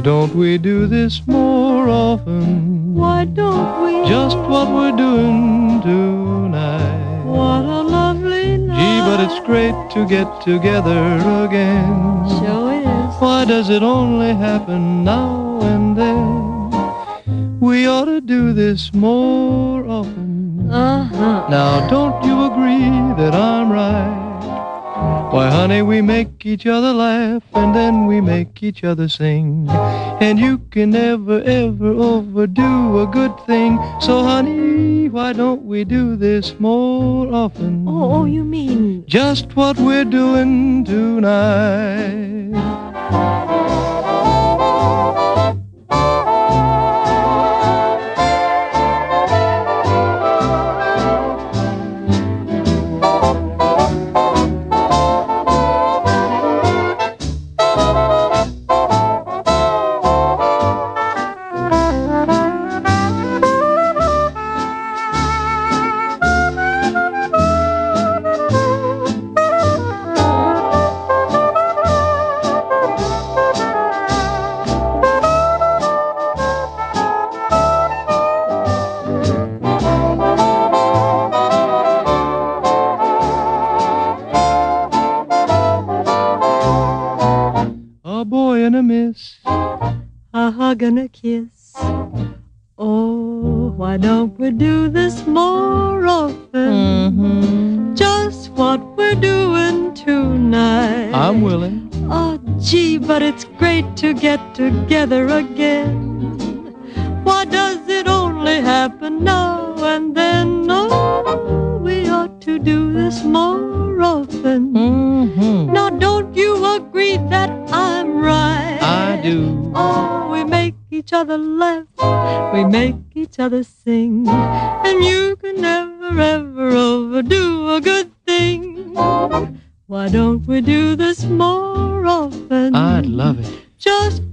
don't we do this more often? Why don't we? Just what we're doing tonight. What a lovely night. Gee, but it's great to get together again. Sure is. Why does it only happen now and then? We ought to do this more often. Uh-huh. Now, don't you agree that I'm right? Why, honey, we make each other laugh and then we make each other sing. And you can never, ever overdo a good thing. So, honey, why don't we do this more often? Oh, you mean... Just what we're doing tonight. A miss, a hug and a kiss. Oh, why don't we do this more often? Mm-hmm. Just what we're doing tonight. I'm willing. Oh, gee, but it's great to get together again. Why does it only happen now and then? Oh, we ought to do this more often. Mm-hmm. Now, don't you agree that I'm right? I do. Oh, we make each other laugh, we make each other sing, and you can never, ever overdo a good thing. Why don't we do this more often? I'd love it. Just